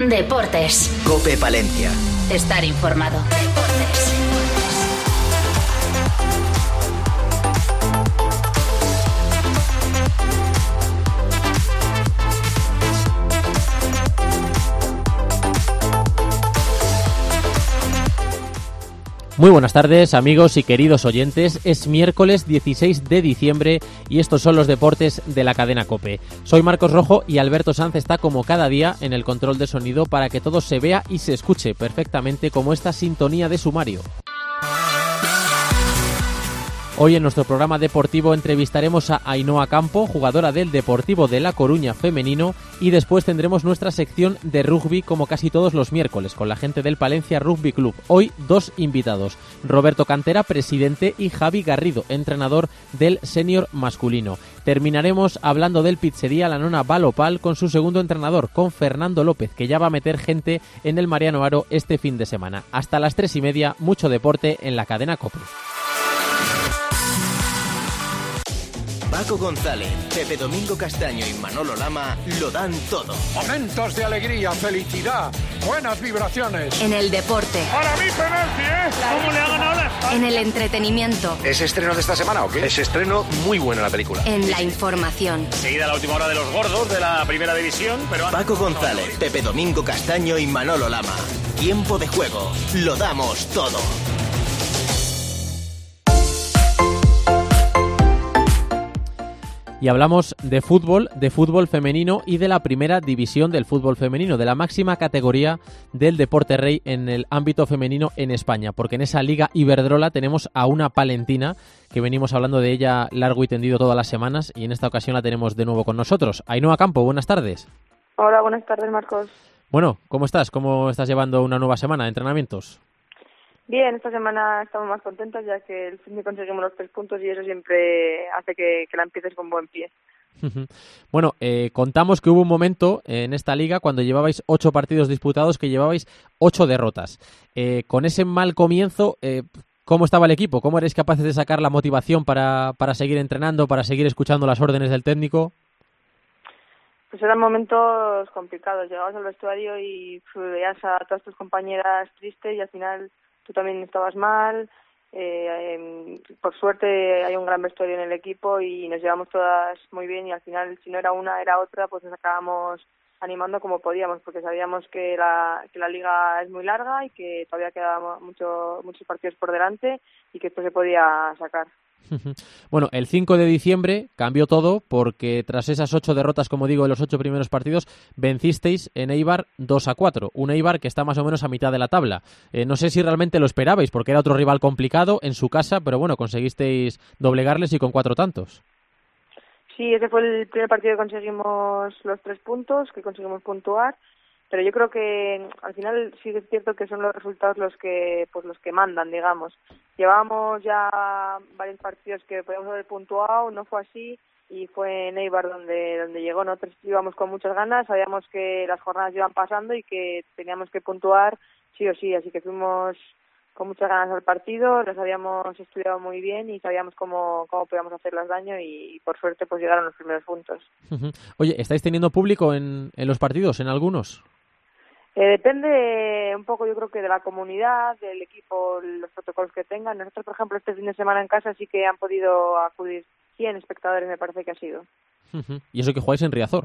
Deportes. COPE Palencia. Estar informado. Deportes. Muy buenas tardes, amigos y queridos oyentes. Es miércoles 16 de diciembre y estos son los deportes de la cadena COPE. Soy Marcos Rojo y Alberto Sanz está como cada día en el control de sonido para que todo se vea y se escuche perfectamente como esta sintonía de sumario. Hoy en nuestro programa deportivo entrevistaremos a Ainhoa Campo, jugadora del Deportivo de La Coruña femenino, y después tendremos nuestra sección de rugby como casi todos los miércoles con la gente del Palencia Rugby Club. Hoy dos invitados, Roberto Cantera, presidente, y Javi Garrido, entrenador del senior masculino. Terminaremos hablando del Pizzería La Nona Valopal con su segundo entrenador, con Fernando López, que ya va a meter gente en el Mariano Haro este fin de semana. Hasta las 3:30, mucho deporte en la cadena COPE. Paco González, Pepe Domingo Castaño y Manolo Lama lo dan todo. Momentos de alegría, felicidad, buenas vibraciones. En el deporte. Para mí penalti, ¿eh? ¿Cómo le ha ganado la España? En el entretenimiento. ¿Es estreno de esta semana o qué? Es estreno muy buena la película. En la información. Seguida la última hora de los gordos de la primera división, pero... Paco González, Pepe Domingo Castaño y Manolo Lama. Tiempo de juego. Lo damos todo. Y hablamos de fútbol femenino y de la primera división del fútbol femenino, de la máxima categoría del deporte rey en el ámbito femenino en España, porque en esa Liga Iberdrola tenemos a una palentina que venimos hablando de ella largo y tendido todas las semanas y en esta ocasión la tenemos de nuevo con nosotros. Ainhoa Campo, buenas tardes. Hola, buenas tardes, Marcos. Bueno, ¿cómo estás? ¿Cómo estás llevando una nueva semana de entrenamientos? Bien, esta semana estamos más contentos ya que el fin de conseguimos los 3 puntos y eso siempre hace que la empieces con buen pie. Bueno, contamos que hubo un momento en esta liga cuando llevabais 8 partidos disputados que llevabais 8 derrotas. Con ese mal comienzo, ¿cómo estaba el equipo? ¿Cómo erais capaces de sacar la motivación para seguir entrenando, para seguir escuchando las órdenes del técnico? Pues eran momentos complicados. Llegabas al vestuario y veías a todas tus compañeras tristes y al final tú también estabas mal. Por suerte hay un gran vestuario en el equipo y nos llevamos todas muy bien y al final si no era una era otra pues nos acabamos animando como podíamos porque sabíamos que la liga es muy larga y que todavía quedaban muchos partidos por delante y que esto se podía sacar. Bueno, el 5 de diciembre cambió todo porque tras esas 8 derrotas, como digo, en los 8 primeros partidos, vencisteis en Eibar 2-4. Un Eibar que está más o menos a mitad de la tabla. No sé si realmente lo esperabais porque era otro rival complicado en su casa, pero bueno, conseguisteis doblegarles y con 4 tantos. Sí, ese fue el primer partido que conseguimos los 3 puntos, que conseguimos puntuar. Pero yo creo que al final sí es cierto que son los resultados los que mandan, digamos. Llevábamos ya varios partidos que podíamos haber puntuado, no fue así y fue en Eibar donde llegó. Nosotros íbamos con muchas ganas, sabíamos que las jornadas iban pasando y que teníamos que puntuar sí o sí, así que fuimos con muchas ganas al partido, los habíamos estudiado muy bien y sabíamos cómo podíamos hacerles daño y por suerte pues llegaron los primeros puntos. Oye, ¿estáis teniendo público en los partidos, en algunos? Depende un poco, yo creo que de la comunidad, del equipo, los protocolos que tengan. Nosotros, por ejemplo, este fin de semana en casa sí que han podido acudir 100 espectadores, me parece que ha sido. ¿Y eso que jugáis en Riazor?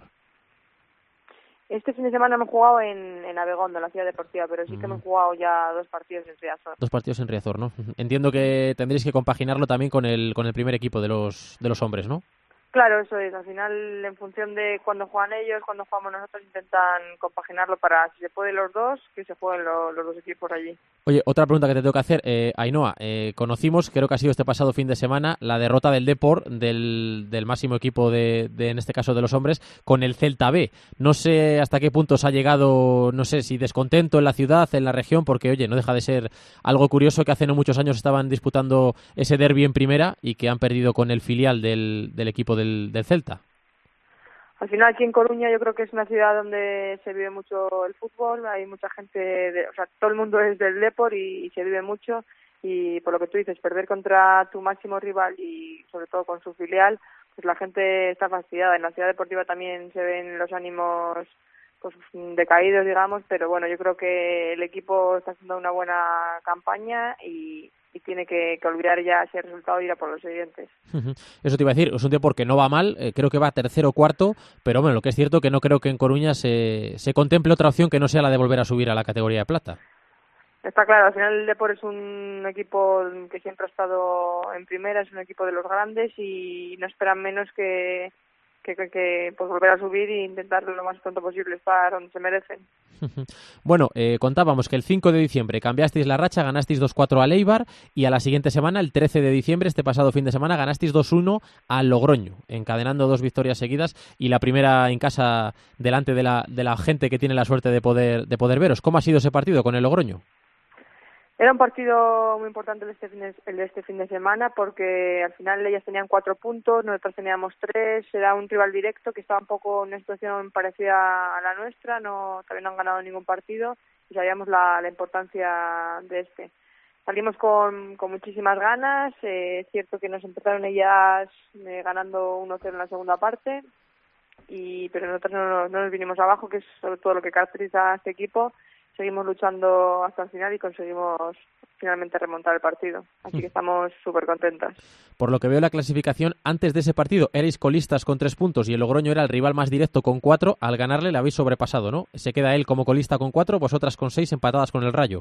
Este fin de semana hemos jugado en Abegondo, en la ciudad deportiva, pero sí que hemos jugado ya 2 partidos en Riazor. 2 partidos en Riazor, ¿no? Entiendo que tendréis que compaginarlo también con el primer equipo de los hombres, ¿no? Claro, eso es. Al final, en función de cuando juegan ellos, cuando jugamos nosotros, intentan compaginarlo para, si se puede los dos, que se jueguen los 2 equipos allí. Oye, otra pregunta que te tengo que hacer, Ainhoa. Conocimos, creo que ha sido este pasado fin de semana, la derrota del Depor, del máximo equipo en este caso de los hombres, con el Celta B. No sé hasta qué punto os ha llegado, no sé si descontento en la ciudad, en la región, porque, oye, no deja de ser algo curioso que hace no muchos años estaban disputando ese derbi en primera y que han perdido con el filial del equipo del Celta. Al final aquí en Coruña yo creo que es una ciudad donde se vive mucho el fútbol, hay mucha gente, todo el mundo es del Depor y se vive mucho y por lo que tú dices, perder contra tu máximo rival y sobre todo con su filial, pues la gente está fastidiada. En la ciudad deportiva también se ven los ánimos pues decaídos, digamos, pero bueno, yo creo que el equipo está haciendo una buena campaña y tiene que olvidar ya ese resultado y ir a por los siguientes. Eso te iba a decir, es un tiempo que no va mal, creo que va tercero o cuarto, pero bueno, lo que es cierto que no creo que en Coruña se contemple otra opción que no sea la de volver a subir a la categoría de plata. Está claro, al final el Depor es un equipo que siempre ha estado en primera, es un equipo de los grandes y no esperan menos que pues volver a subir e intentar lo más pronto posible estar donde se merecen. Bueno, contábamos que el 5 de diciembre cambiasteis la racha, ganasteis 2-4 al Eibar y a la siguiente semana, el 13 de diciembre, este pasado fin de semana, ganasteis 2-1 al Logroño, encadenando 2 victorias seguidas y la primera en casa delante de la gente que tiene la suerte de poder veros. ¿Cómo ha sido ese partido con el Logroño? Era un partido muy importante el de este fin de semana porque al final ellas tenían 4 puntos, nosotros teníamos 3, era un rival directo que estaba un poco en una situación parecida a la nuestra, todavía no han ganado ningún partido y sabíamos la importancia de este. Salimos con muchísimas ganas, es cierto que nos empezaron ellas ganando 1-0 en la segunda parte, pero nosotros no nos vinimos abajo, que es sobre todo lo que caracteriza a este equipo. Seguimos luchando hasta el final y conseguimos finalmente remontar el partido. Así que estamos súper contentas. Por lo que veo la clasificación, antes de ese partido erais colistas con 3 puntos y el Logroño era el rival más directo con 4. Al ganarle le habéis sobrepasado, ¿no? Se queda él como colista con 4, vosotras con 6 empatadas con el Rayo.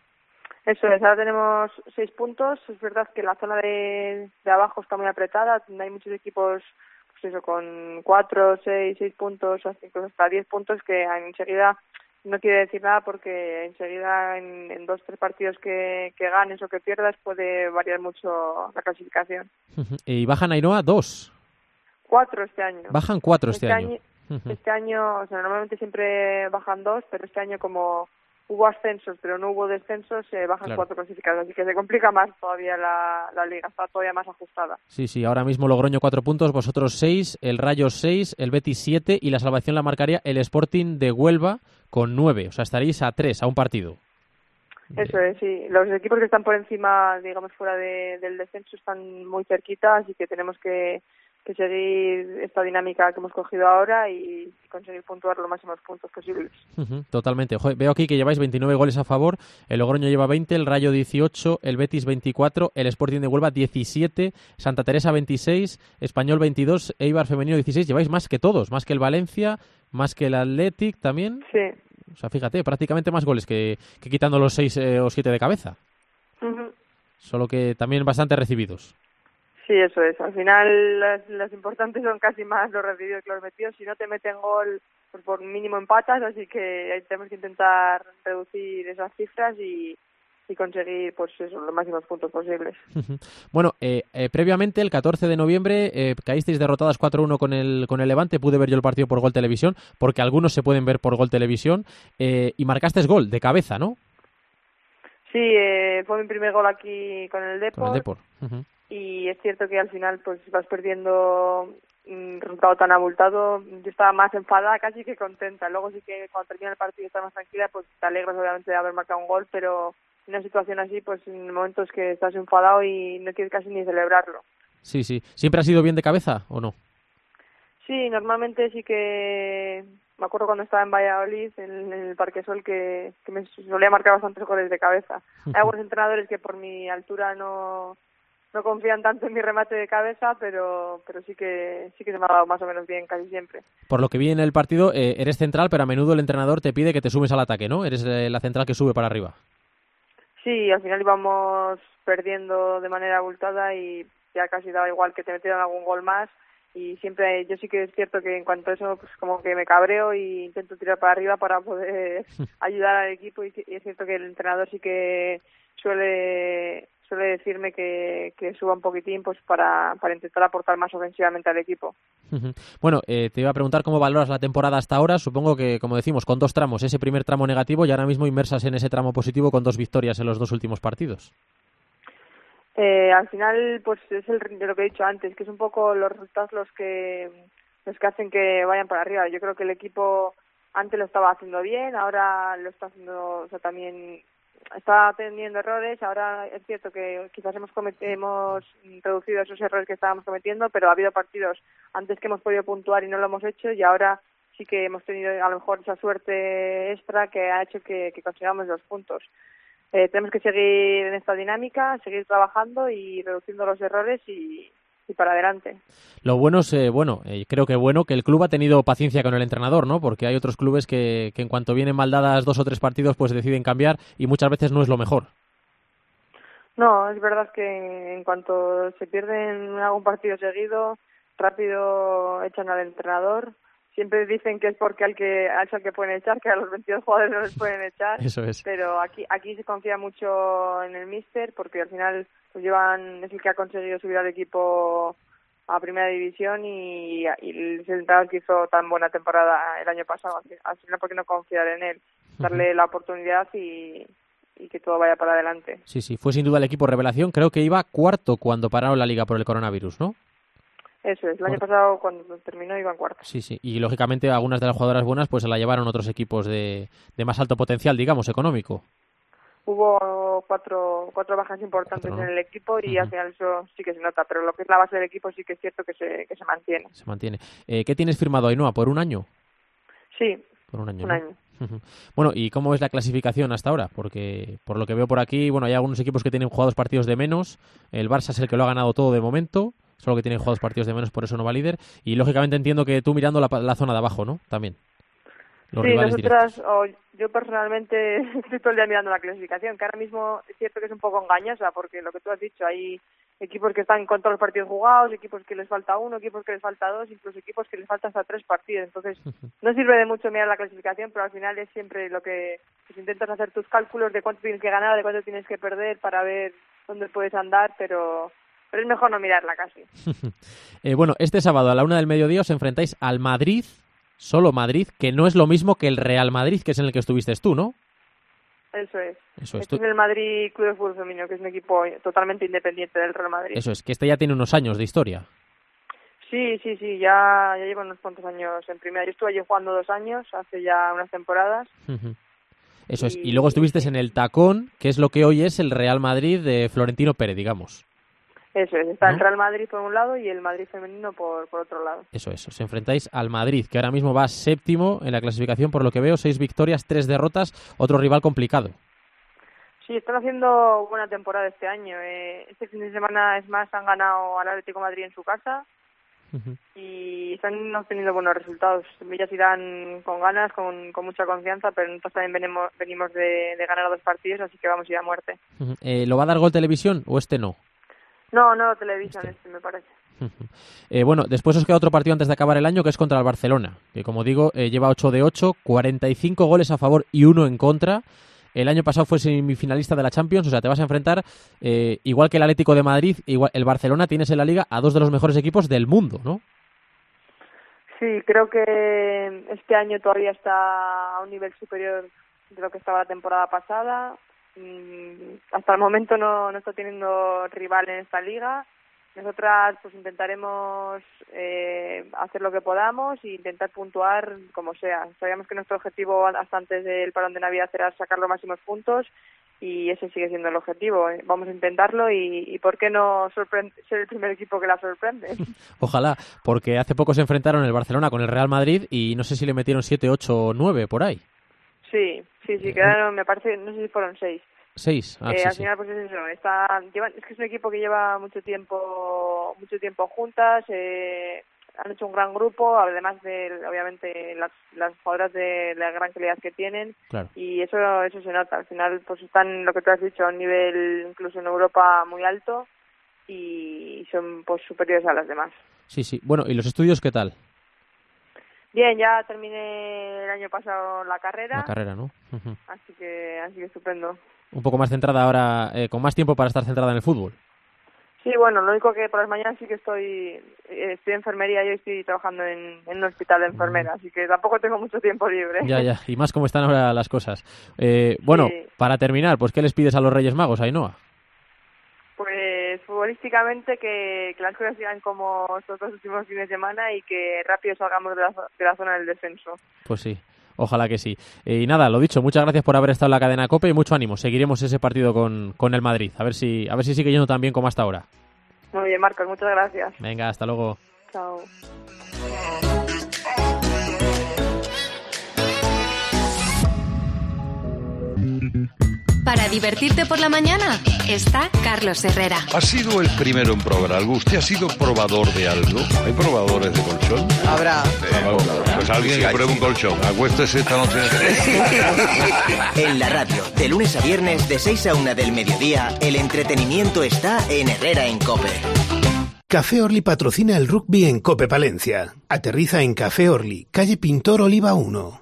Eso es, ahora tenemos 6 puntos. Es verdad que la zona de abajo está muy apretada. Hay muchos equipos pues eso, con 4, 6 puntos, hasta 10 puntos que enseguida... No quiere decir nada porque enseguida en 2-3 partidos que ganes o que pierdas puede variar mucho la clasificación. ¿Y bajan Ainhoa 2? 4 este año. Bajan 4 este año. Este año, o sea, normalmente siempre bajan 2, pero este año como hubo ascensos pero no hubo descensos, bajan 4 clasificados, así que se complica más todavía la liga, está todavía más ajustada. Sí, ahora mismo Logroño 4 puntos, vosotros 6, el Rayo 6, el Betis 7 y la salvación la marcaría el Sporting de Huelva con 9, o sea, estaréis a 3, a un partido. Eso es, sí. Los equipos que están por encima, digamos, fuera del descenso están muy cerquita, así que tenemos que seguir esta dinámica que hemos cogido ahora y conseguir puntuar los máximos puntos posibles. Totalmente. Veo aquí que lleváis 29 goles a favor, el Logroño lleva 20, el Rayo 18, el Betis 24, el Sporting de Huelva 17, Santa Teresa 26, Español 22, Eibar femenino 16. Lleváis más que todos, más que el Valencia, más que el Athletic también. Sí. O sea, fíjate, prácticamente más goles que quitando los 6 o 7 de cabeza. Solo que también bastante recibidos. Sí, eso es. Al final las importantes son casi más los recibidos que los metidos. Si no te meten gol, pues por mínimo empatas, así que ahí tenemos que intentar reducir esas cifras y conseguir pues eso, los máximos puntos posibles. Bueno, previamente, el 14 de noviembre, caísteis derrotadas 4-1 con el Levante. Pude ver yo el partido por Gol Televisión, porque algunos se pueden ver por Gol Televisión, y marcasteis gol de cabeza, ¿no? Sí, fue mi primer gol aquí con el Depor. Con el Depor. Y es cierto que al final pues vas perdiendo un resultado tan abultado. Yo estaba más enfadada casi que contenta. Luego sí que cuando termina el partido estás más tranquila, pues te alegras obviamente de haber marcado un gol, pero en una situación así, pues en momentos que estás enfadado y no quieres casi ni celebrarlo. Sí. ¿Siempre has ido bien de cabeza o no? Sí, normalmente sí que... Me acuerdo cuando estaba en Valladolid, en el Parque Sol, que me solía marcar bastantes goles de cabeza. Hay algunos entrenadores que por mi altura no confían tanto en mi remate de cabeza, pero sí que se me ha dado más o menos bien casi siempre. Por lo que vi en el partido, eres central, pero a menudo el entrenador te pide que te subes al ataque, ¿no? Eres la central que sube para arriba. Sí, al final íbamos perdiendo de manera abultada y ya casi daba igual que te metieran algún gol más. Y siempre, yo sí que es cierto que en cuanto a eso, pues como que me cabreo y intento tirar para arriba para poder ayudar al equipo. Y es cierto que el entrenador sí que suele decirme que suba un poquitín pues para intentar aportar más ofensivamente al equipo. Bueno, te iba a preguntar cómo valoras la temporada hasta ahora. Supongo que, como decimos, con 2 tramos, ese primer tramo negativo y ahora mismo inmersas en ese tramo positivo con 2 victorias en los 2 últimos partidos. Al final, pues es de lo que he dicho antes, que es un poco los resultados los que hacen que vayan para arriba. Yo creo que el equipo antes lo estaba haciendo bien, ahora lo está haciendo, o sea, también está teniendo errores. Ahora es cierto que quizás hemos reducido esos errores que estábamos cometiendo, pero ha habido partidos antes que hemos podido puntuar y no lo hemos hecho, y ahora sí que hemos tenido a lo mejor esa suerte extra que ha hecho que consigamos los puntos. Tenemos que seguir en esta dinámica, seguir trabajando y reduciendo los errores y para adelante. Lo bueno es, creo que que el club ha tenido paciencia con el entrenador, ¿no? Porque hay otros clubes que en cuanto vienen mal dadas 2 o 3 partidos, pues deciden cambiar y muchas veces no es lo mejor. No, es verdad que en cuanto se pierden algún partido seguido, rápido echan al entrenador. Siempre dicen que es porque al que pueden echar, que a los 22 jugadores no les pueden echar. Eso es. Pero aquí se confía mucho en el míster porque al final pues es el que ha conseguido subir al equipo a primera división y el entrenador que hizo tan buena temporada el año pasado. Al final, ¿por qué no confiar en él? Darle la oportunidad y que todo vaya para adelante. Sí, fue sin duda el equipo revelación. Creo que iba cuarto cuando pararon la liga por el coronavirus, ¿no? Eso es, el año pasado cuando terminó iban cuarto. Sí, y lógicamente algunas de las jugadoras buenas pues se la llevaron otros equipos de más alto potencial, digamos, económico. Hubo cuatro bajas importantes en el equipo y al final eso sí que se nota, pero lo que es la base del equipo sí que es cierto que se mantiene. Se mantiene. ¿Qué tienes firmado, Ainhoa, por un año? Sí, por un año. Un ¿no? año. Bueno, ¿y cómo es la clasificación hasta ahora? Porque por lo que veo por aquí, hay algunos equipos que tienen jugados partidos de menos. El Barça es el que lo ha ganado todo de momento, solo que tiene jugados partidos de menos, por eso no va líder. Y lógicamente entiendo que tú mirando la zona de abajo, ¿no? También. Sí, nosotras, yo personalmente estoy todo el día mirando la clasificación, que ahora mismo es cierto que es un poco engañosa, porque lo que tú has dicho, hay equipos que están con todos los partidos jugados, equipos que les falta 1, equipos que les falta 2, incluso equipos que les falta hasta 3 partidos. Entonces, no sirve de mucho mirar la clasificación, pero al final es siempre lo que intentas hacer tus cálculos de cuánto tienes que ganar, de cuánto tienes que perder para ver dónde puedes andar, pero es mejor no mirarla casi. Este sábado a la 1 del mediodía os enfrentáis al Madrid, solo Madrid, que no es lo mismo que el Real Madrid, que es en el que estuviste tú, ¿no? Eso es. Este es el Madrid Club de Fútbol Femenino, que es un equipo totalmente independiente del Real Madrid. Eso es, que ya tiene unos años de historia. Sí, ya llevo unos cuantos años en primera. Yo estuve allí jugando 2 años, hace ya unas temporadas. Eso es, y luego estuviste en el Tacón, que es lo que hoy es el Real Madrid de Florentino Pérez, digamos. Eso es, está el Real Madrid por un lado y el Madrid femenino por otro lado. Eso es, os enfrentáis al Madrid, que ahora mismo va séptimo en la clasificación, por lo que veo, 6 victorias, 3 derrotas, otro rival complicado. Sí, están haciendo buena temporada este año. Este fin de semana, es más, han ganado al Atlético de Madrid en su casa y están obteniendo buenos resultados. Ellas irán con ganas, con mucha confianza, pero nosotros también venimos de ganar 2 partidos, así que vamos a ir a muerte. ¿Lo va a dar Gol Televisión o este no? No, televisan me parece. Después os queda otro partido antes de acabar el año, que es contra el Barcelona, que como digo, lleva 8 de 8, 45 goles a favor y 1 en contra. El año pasado fue semifinalista de la Champions, o sea, te vas a enfrentar, igual que el Atlético de Madrid, igual el Barcelona, tienes en la Liga a 2 de los mejores equipos del mundo, ¿no? Sí, creo que este año todavía está a un nivel superior de lo que estaba la temporada pasada. Hasta el momento no está teniendo rival en esta liga. Nosotras pues intentaremos hacer lo que podamos e intentar puntuar como sea. Sabíamos que nuestro objetivo hasta antes del parón de Navidad era sacar los máximos puntos y ese sigue siendo el objetivo. Vamos a intentarlo y ¿por qué no ser el primer equipo que la sorprende? Ojalá, porque hace poco se enfrentaron el Barcelona con el Real Madrid y no sé si le metieron 7, 8 o 9 por ahí. Sí, quedaron, me parece, no sé si fueron 6. 6. Al final, pues es eso. Es que es un equipo que lleva mucho tiempo juntas. Han hecho un gran grupo, además de, obviamente, las jugadoras de la gran calidad que tienen. Claro. Y eso se nota. Al final, pues están, lo que tú has dicho, a un nivel incluso en Europa muy alto y son pues superiores a las demás. Sí. Bueno, ¿y los estudios qué tal? Bien, ya terminé el año pasado la carrera. La carrera, ¿no? Así que estupendo. Un poco más centrada ahora, con más tiempo para estar centrada en el fútbol. Sí, bueno, lo único que por las mañanas sí que estoy en enfermería y estoy trabajando en un hospital de enfermera, así que tampoco tengo mucho tiempo libre. Ya, y más como están ahora las cosas. Bueno, sí. Para terminar, pues ¿qué les pides a los Reyes Magos, Ainhoa? Pues futbolísticamente que las cosas sigan como estos 2 últimos fines de semana y que rápido salgamos de la zona del descenso. Pues sí. Ojalá que sí. Y nada, lo dicho, muchas gracias por haber estado en la cadena COPE y mucho ánimo. Seguiremos ese partido con el Madrid. A ver si sigue yendo tan bien como hasta ahora. Muy bien, Marcos, muchas gracias. Venga, hasta luego. Chao. Para divertirte por la mañana está Carlos Herrera. Ha sido el primero en probar algo. ¿Usted ha sido probador de algo? ¿Hay probadores de colchón? Habrá. Pues alguien que pruebe un colchón. Acuéstese esta noche. En la radio, de lunes a viernes, de 6 a 1 del mediodía, el entretenimiento está en Herrera en COPE. Café Orly patrocina el rugby en COPE Palencia. Aterriza en Café Orly, calle Pintor Oliva 1.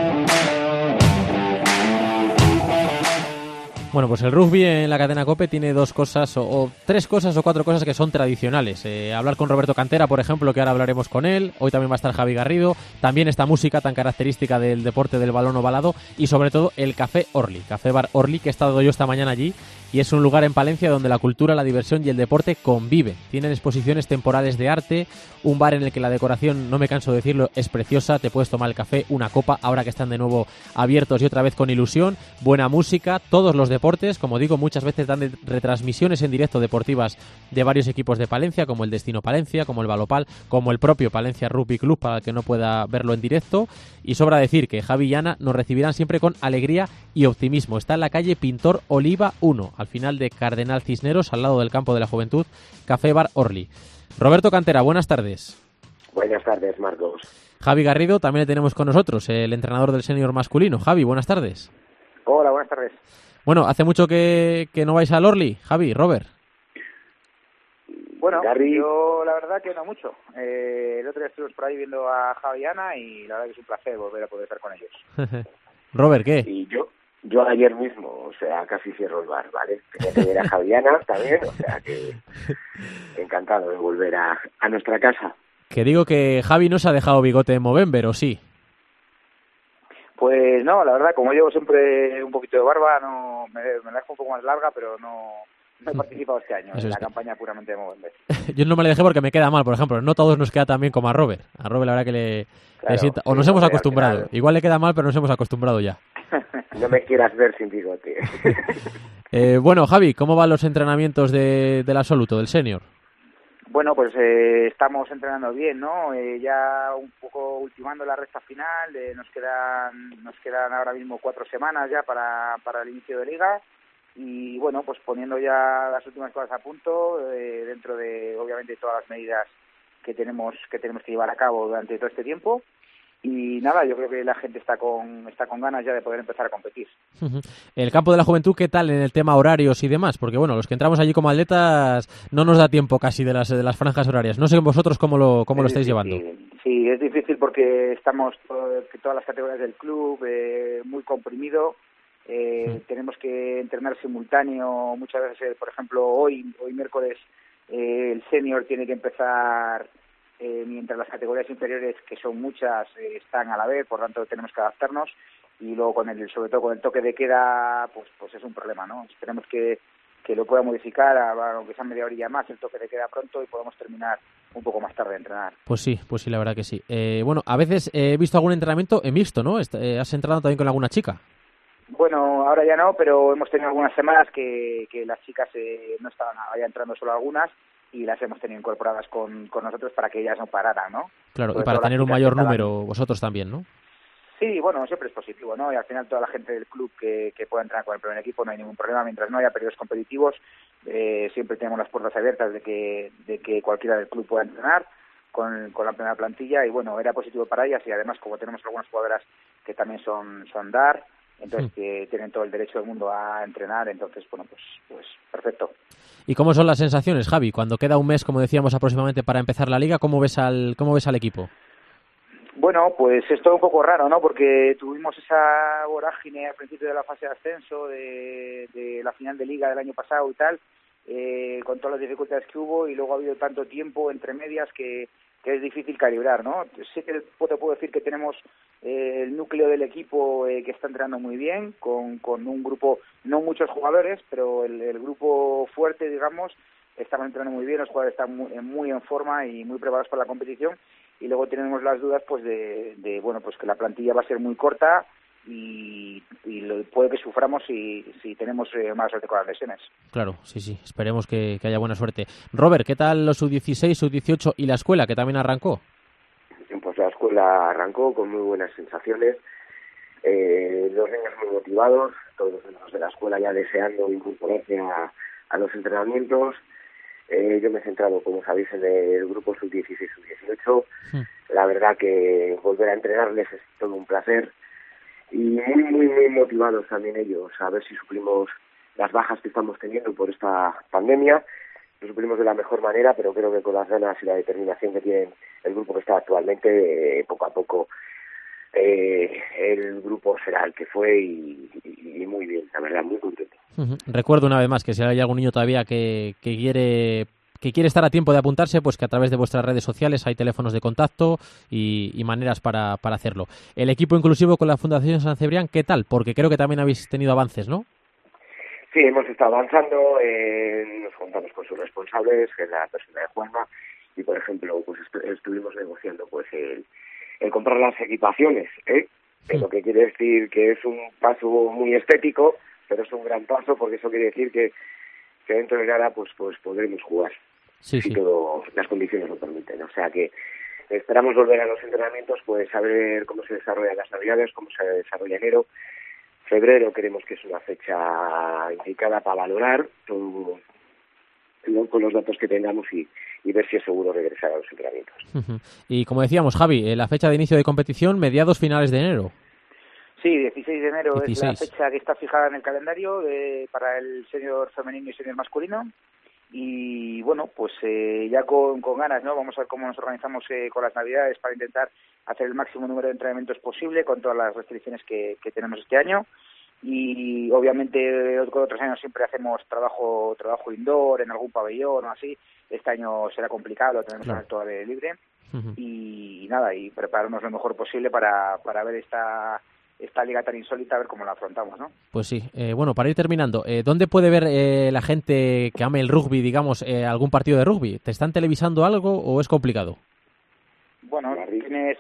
Bueno, pues el rugby en la cadena COPE tiene dos cosas, o tres cosas o cuatro cosas que son tradicionales. Hablar con Roberto Cantera, por ejemplo, que ahora hablaremos con él. Hoy también va a estar Javi Garrido. También esta música tan característica del deporte del balón ovalado. Y sobre todo el Café Orly, Café Bar Orly, que he estado yo esta mañana allí. Y es un lugar en Palencia donde la cultura, la diversión y el deporte conviven. Tienen exposiciones temporales de arte, un bar en el que la decoración, no me canso de decirlo, es preciosa. Te puedes tomar el café, una copa, ahora que están de nuevo abiertos y otra vez con ilusión. Buena música, todos los deportes, como digo, muchas veces dan retransmisiones en directo deportivas de varios equipos de Palencia, como el Destino Palencia, como el Valopal, como el propio Palencia Rugby Club, para el que no pueda verlo en directo. Y sobra decir que Javi y Ana nos recibirán siempre con alegría y optimismo. Está en la calle Pintor Oliva 1, al final de Cardenal Cisneros, al lado del Campo de la Juventud, Café Bar Orly. Roberto Cantera, buenas tardes. Buenas tardes, Marcos. Javi Garrido también le tenemos con nosotros, el entrenador del senior masculino. Javi, buenas tardes. Hola, buenas tardes. Bueno, ¿hace mucho que no vais al Orly, Javi, Robert? Bueno, yo la verdad que no mucho. El otro día estuvimos por ahí viendo a Javi y Ana y la verdad que es un placer volver a poder estar con ellos. Robert, ¿qué? Y yo ayer mismo, o sea, casi cierro el bar, ¿vale? Tenía que ver a Javiana también, o sea que encantado de volver a nuestra casa. Que digo que Javi no se ha dejado bigote en Movember, ¿o sí? Pues no, la verdad, como llevo siempre un poquito de barba, no me la dejo un poco más larga, pero no he participado este año en la campaña puramente de Movember. Yo no me la dejé porque me queda mal, por ejemplo. No todos nos queda tan bien como a Robert. A Robert la verdad que le sienta... O nos hemos acostumbrado. Igual le queda mal, pero nos hemos acostumbrado ya. No me quieras ver sin bigote. Bueno, Javi, ¿cómo van los entrenamientos del absoluto, del senior? Bueno, pues estamos entrenando bien, ¿no? Ya un poco ultimando la recta final. Nos quedan ahora mismo 4 semanas ya para el inicio de liga. Y bueno, pues poniendo ya las últimas cosas a punto, dentro de, obviamente, todas las medidas que tenemos que llevar a cabo durante todo este tiempo. Y nada, yo creo que la gente está con ganas ya de poder empezar a competir. El Campo de la Juventud, ¿qué tal en el tema horarios y demás? Porque bueno, los que entramos allí como atletas no nos da tiempo casi de las franjas horarias. No sé vosotros cómo lo estáis llevando. Sí, es difícil porque estamos todas las categorías del club muy comprimido. Tenemos que entrenar simultáneo muchas veces. Por ejemplo, hoy miércoles el senior tiene que empezar mientras las categorías inferiores, que son muchas, están a la vez, por tanto tenemos que adaptarnos. Y luego sobre todo con el toque de queda, pues es un problema, ¿no? Esperemos que lo pueda modificar, aunque sea media horilla más, el toque de queda pronto y podamos terminar un poco más tarde de entrenar. Pues sí, la verdad que sí. Bueno, a veces he visto algún entrenamiento mixto, ¿no? ¿Has entrenado también con alguna chica? Bueno, ahora ya no, pero hemos tenido algunas semanas que las chicas no estaban allá entrando, solo algunas, y las hemos tenido incorporadas con nosotros para que ellas no pararan, ¿no? Claro, y para tener un mayor número vosotros también, ¿no? Sí, bueno, siempre es positivo, ¿no? Y al final toda la gente del club que pueda entrar con el primer equipo no hay ningún problema. Mientras no haya periodos competitivos, siempre tenemos las puertas abiertas de que cualquiera del club pueda entrenar con la primera plantilla. Y bueno, era positivo para ellas y además como tenemos algunas jugadoras que también son DAR, entonces que tienen todo el derecho del mundo a entrenar, entonces bueno, pues perfecto. ¿Y cómo son las sensaciones, Javi? Cuando queda un mes, como decíamos, aproximadamente para empezar la liga, ¿cómo ves al equipo? Bueno, pues es todo un poco raro, ¿no? Porque tuvimos esa vorágine al principio de la fase de ascenso de la final de liga del año pasado y tal, con todas las dificultades que hubo, y luego ha habido tanto tiempo entre medias que es difícil calibrar, ¿no? Sí que te puedo decir que tenemos el núcleo del equipo que está entrenando muy bien, con un grupo, no muchos jugadores, pero el grupo fuerte, digamos, estamos entrenando muy bien, los jugadores están muy en forma y muy preparados para la competición. Y luego tenemos las dudas pues de bueno, pues que la plantilla va a ser muy corta y puede que suframos si tenemos mala suerte con las lesiones. Claro, sí, esperemos que haya buena suerte. Robert, ¿qué tal los sub-16, sub-18 y la escuela, que también arrancó? Pues la escuela arrancó con muy buenas sensaciones. Los niños muy motivados, todos los de la escuela ya deseando incorporarse a los entrenamientos. Yo me he centrado, como sabéis, en el grupo sub-16 y sub-18. La verdad que volver a entrenarles es todo un placer. Y muy motivados también ellos, a ver si suplimos las bajas que estamos teniendo por esta pandemia. Lo suplimos de la mejor manera, pero creo que con las ganas y la determinación que tiene el grupo que está actualmente, poco a poco el grupo será el que fue y muy bien, la verdad, muy contento. Recuerdo una vez más que si hay algún niño todavía que quiere estar a tiempo de apuntarse, pues que a través de vuestras redes sociales hay teléfonos de contacto y maneras para hacerlo. El equipo inclusivo con la Fundación San Cebrián, ¿qué tal? Porque creo que también habéis tenido avances, ¿no? Sí, hemos estado avanzando, nos contamos con sus responsables, que es la persona de Juanma, y por ejemplo, pues estuvimos negociando pues el comprar las equipaciones, lo que quiere decir que es un paso muy estético, pero es un gran paso porque eso quiere decir que dentro de nada pues podremos jugar, si todas las condiciones lo permiten. O sea que esperamos volver a los entrenamientos, pues a ver cómo se desarrollan las Navidades, cómo se desarrolla enero. Febrero creemos que es una fecha indicada para valorar todo, con los datos que tengamos y ver si es seguro regresar a los entrenamientos. Y como decíamos, Javi, la fecha de inicio de competición, mediados finales de enero. Sí, 16 de enero 16. Es la fecha que está fijada en el calendario para el senior femenino y senior masculino. Y bueno, pues ya con ganas, ¿no? Vamos a ver cómo nos organizamos con las Navidades para intentar hacer el máximo número de entrenamientos posible con todas las restricciones que tenemos este año. Y obviamente con otros años siempre hacemos trabajo indoor en algún pabellón o así. Este año será complicado, lo tenemos todo al aire libre. Y nada, y prepararnos lo mejor posible para ver esta liga tan insólita, a ver cómo la afrontamos, ¿no? Pues sí. Bueno, para ir terminando, ¿dónde puede ver la gente que ame el rugby, digamos, algún partido de rugby? ¿Te están televisando algo o es complicado? Bueno, tienes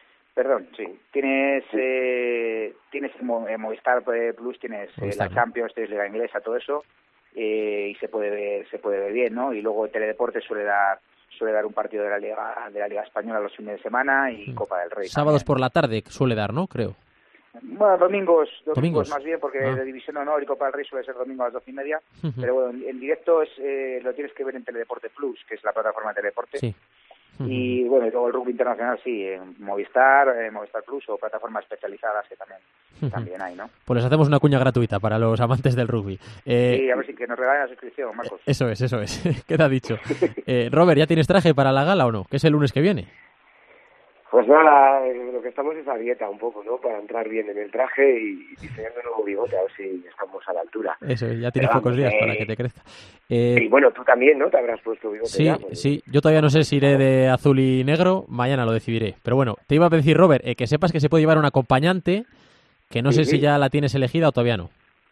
Movistar Plus, tienes Movistar, la Champions, tienes Liga Inglesa, todo eso, y se puede ver bien, ¿no? Y luego Teledeporte suele dar un partido de la Liga Española los fines de semana y Copa del Rey. Sábados también por la tarde suele dar, ¿no? Creo. Bueno, domingos más bien, porque de División Honor y Copa del Rey suele ser domingo a las 12:30, pero bueno, en directo lo tienes que ver en Teledeporte Plus, que es la plataforma de Teledeporte. Sí. Y bueno, y luego el rugby internacional sí, en Movistar Plus o plataformas especializadas que también hay, ¿no? Pues les hacemos una cuña gratuita para los amantes del rugby. Sí, a ver si que nos regalen la suscripción, Marcos. Eso es. ¿Qué te ha dicho? Robert, ¿ya tienes traje para la gala o no? Que es el lunes que viene. Pues nada, lo que estamos es a dieta un poco, ¿no? Para entrar bien en el traje y diseñando un nuevo bigote, a ver si estamos a la altura. Eso, ya tienes pocos días para que te crezca. Y bueno, tú también, ¿no? Te habrás puesto bigote. Sí, ya, pues... sí. Yo todavía no sé si iré de azul y negro, mañana lo decidiré. Pero bueno, te iba a decir, Robert, que sepas que se puede llevar un acompañante, que no sé si ya la tienes elegida o todavía no.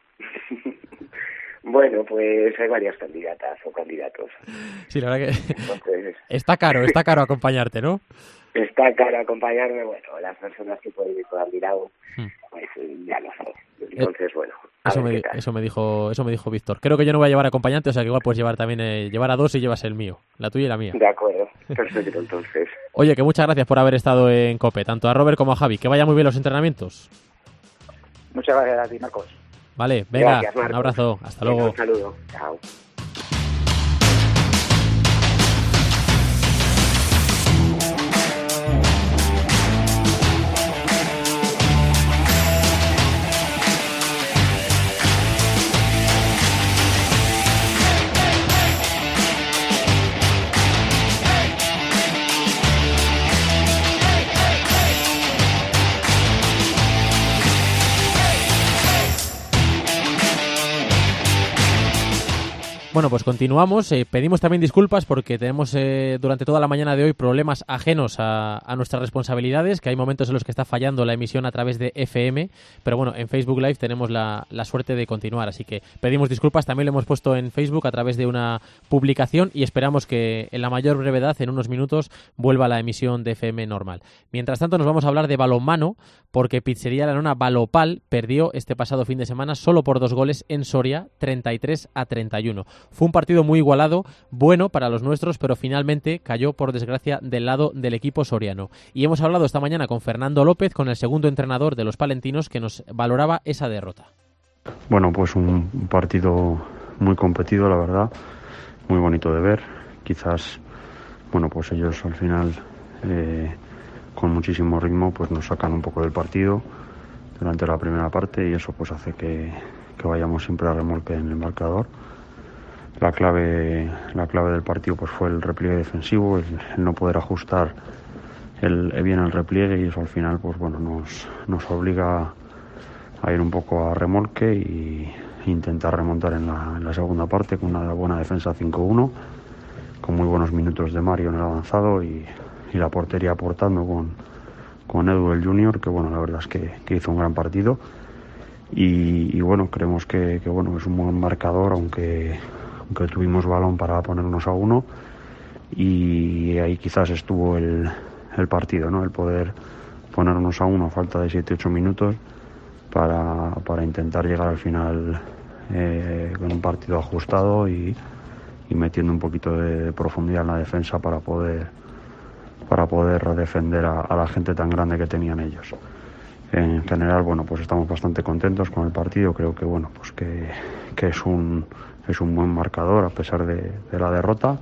Bueno, pues hay varias candidatas o candidatos. Sí, la verdad que entonces... está caro acompañarte, ¿no? Está caro acompañarme, bueno, las personas que pueden ir por al mirado, pues ya lo saben. Entonces, bueno, eso me dijo Víctor. Creo que yo no voy a llevar acompañante, o sea que igual puedes llevar también llevar a dos y llevas el mío, la tuya y la mía. De acuerdo, perfecto, entonces. Oye, que muchas gracias por haber estado en COPE, tanto a Robert como a Javi. Que vayan muy bien los entrenamientos. Muchas gracias a ti, Marcos. Vale, venga, gracias, un abrazo, hasta luego. Un saludo, chao. Bueno, pues continuamos. Pedimos también disculpas porque tenemos durante toda la mañana de hoy problemas ajenos a nuestras responsabilidades, que hay momentos en los que está fallando la emisión a través de FM, pero bueno, en Facebook Live tenemos la suerte de continuar, así que pedimos disculpas. También lo hemos puesto en Facebook a través de una publicación y esperamos que en la mayor brevedad, en unos minutos, vuelva la emisión de FM normal. Mientras tanto, nos vamos a hablar de balonmano, porque Pizzería La Nona Balopal perdió este pasado fin de semana solo por 2 goles en Soria, 33-31. Fue un partido muy igualado, bueno para los nuestros, pero finalmente cayó, por desgracia, del lado del equipo soriano. Y hemos hablado esta mañana con Fernando López, con el segundo entrenador de los palentinos, que nos valoraba esa derrota. Bueno, pues un partido muy competido, la verdad, muy bonito de ver. Quizás, bueno, pues ellos al final, con muchísimo ritmo, pues nos sacan un poco del partido durante la primera parte, y eso pues hace que vayamos siempre a remolque en el marcador. La clave del partido pues fue el repliegue defensivo, el no poder ajustar bien el repliegue, y eso al final pues bueno nos obliga a ir un poco a remolque y intentar remontar en la segunda parte con una buena defensa 5-1, con muy buenos minutos de Mario en el avanzado y la portería aportando con Edu el Junior, que bueno, la verdad es que hizo un gran partido, y bueno, creemos que bueno, es un buen marcador, aunque tuvimos balón para ponernos a 1, y ahí quizás estuvo el partido, ¿no? El poder ponernos a 1 a falta de 7-8 minutos para intentar llegar al final con un partido ajustado y metiendo un poquito de profundidad en la defensa para poder defender a la gente tan grande que tenían ellos. En general, bueno, pues estamos bastante contentos con el partido. Creo que bueno, pues que es un buen marcador a pesar de la derrota.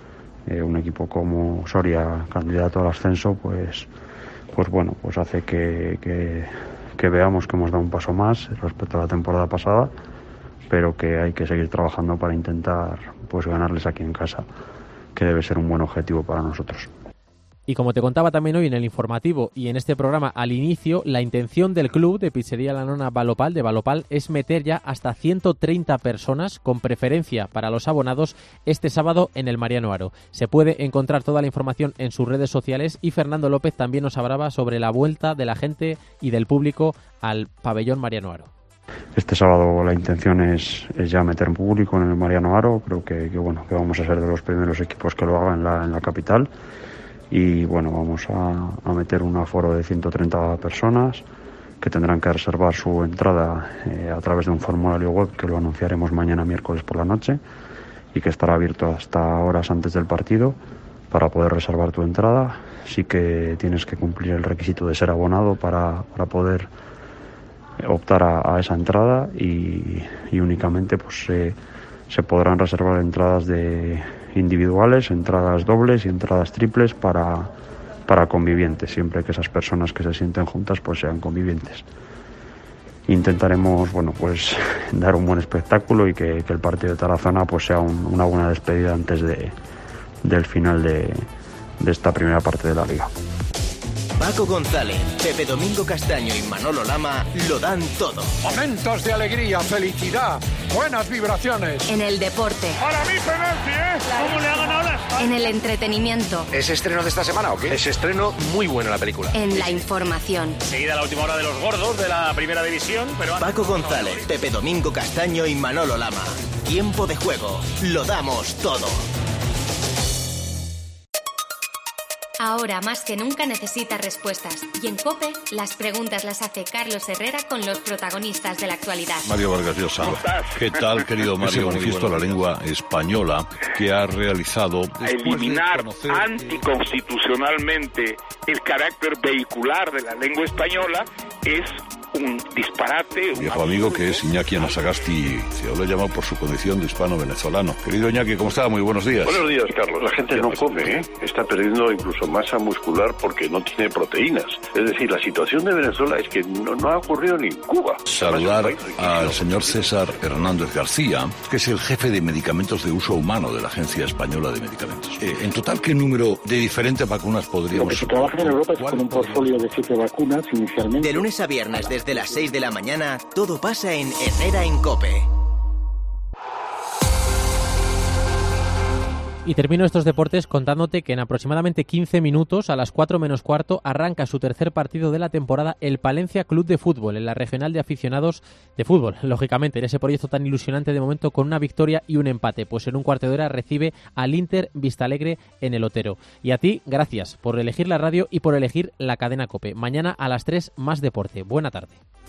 Un equipo como Soria, candidato al ascenso, pues bueno, pues hace que veamos que hemos dado un paso más respecto a la temporada pasada, pero que hay que seguir trabajando para intentar pues ganarles aquí en casa, que debe ser un buen objetivo para nosotros. Y como te contaba también hoy en el informativo y en este programa al inicio, la intención del club de Pizzería La Nona Valopal, de Valopal, es meter ya hasta 130 personas, con preferencia para los abonados, este sábado en el Mariano Haro. Se puede encontrar toda la información en sus redes sociales, y Fernando López también nos hablaba sobre la vuelta de la gente y del público al pabellón Mariano Haro. Este sábado la intención es ya meter en público en el Mariano Haro. Creo que bueno, que vamos a ser de los primeros equipos que lo hagan en la capital. Y bueno, vamos a meter un aforo de 130 personas que tendrán que reservar su entrada a través de un formulario web que lo anunciaremos mañana miércoles por la noche, y que estará abierto hasta horas antes del partido para poder reservar tu entrada. Sí que tienes que cumplir el requisito de ser abonado para poder optar a esa entrada, y únicamente pues se podrán reservar entradas individuales, entradas dobles y entradas triples para convivientes, siempre que esas personas que se sienten juntas pues sean convivientes. Intentaremos bueno pues dar un buen espectáculo y que el partido de Tarazona pues sea una buena despedida antes del final de esta primera parte de la liga. Paco González, Pepe Domingo Castaño y Manolo Lama lo dan todo. Momentos de alegría, felicidad, buenas vibraciones. En el deporte. Para mí penalti, ¿eh? ¿Cómo le ha ganado la España? En el entretenimiento. ¿Es estreno de esta semana o qué? Es estreno muy bueno la película. En la información. Seguida la última hora de los gordos de la primera división, pero... Paco González, Pepe Domingo Castaño y Manolo Lama. Tiempo de juego. Lo damos todo. Ahora más que nunca necesita respuestas. Y en COPE, las preguntas las hace Carlos Herrera con los protagonistas de la actualidad. Mario Vargas Llosa. ¿Qué tal, querido Mario? Manifiesto a la lengua española que ha realizado... Eliminar anticonstitucionalmente el carácter vehicular de la lengua española es un disparate. Viejo amigo que es Iñaki Anasagasti, se lo he llamado por su condición de hispano-venezolano. Querido Iñaki, ¿cómo está? Muy buenos días. Buenos días, Carlos. La gente no come, ¿eh? Está perdiendo incluso masa muscular porque no tiene proteínas. Es decir, la situación de Venezuela es que no ha ocurrido ni en Cuba. Saludar al señor César Hernández García, que es el jefe de medicamentos de uso humano de la Agencia Española de Medicamentos. En total, ¿qué número de diferentes vacunas podríamos...? Lo que se trabaja en Europa es con un portfolio de 7 vacunas inicialmente. De lunes a viernes, desde las 6 de la mañana, todo pasa en Herrera en COPE. Y termino estos deportes contándote que en aproximadamente 15 minutos, a las 4 menos cuarto, arranca su tercer partido de la temporada el Palencia Club de Fútbol, en la regional de aficionados de fútbol. Lógicamente, en ese proyecto tan ilusionante de momento, con una victoria y un empate, pues en un cuarto de hora recibe al Inter Vistalegre en el Otero. Y a ti, gracias por elegir la radio y por elegir la cadena COPE. Mañana a las 3, más deporte. Buena tarde.